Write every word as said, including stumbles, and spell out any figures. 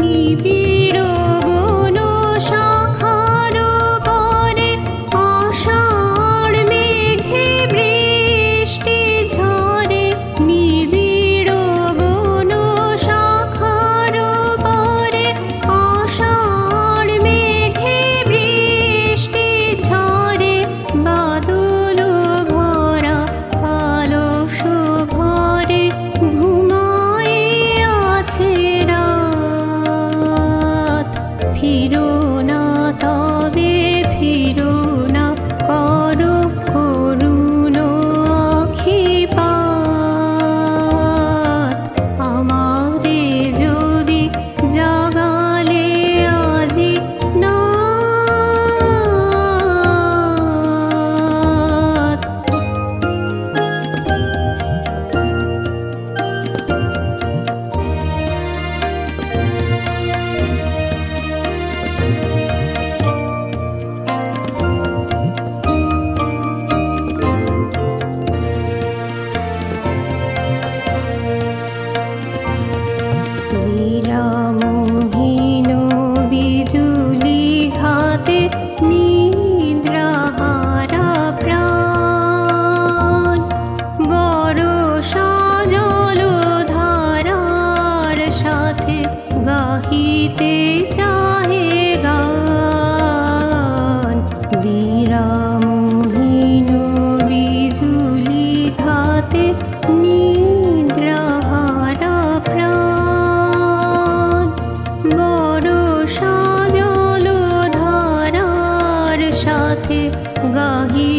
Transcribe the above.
নিবিড় বন শাখার পরে আষাঢ় মেঘে বৃষ্টি ঝরে। নিবিড় বন শাখার পরে আষাঢ় মেঘে বৃষ্টি ঝরে। বাদল ভরা আলস ঘরে ঘুমায়ে আছে রাত। ফিরো না তবে ফিরো না, করো করুণ আখিপাত। আমারে যদি জাগালে আজি নাথ। বিরামহীন বিজুলি ঘাতে নিদ্রাহারা প্রাণ। বরষা জলধারার সাথে গাহিতে চাহে গান। বিরামহীন বিজুলি ঘাতে নিদ্রাহারা প্রাণ। বরষা জলধারার সাথে গাহি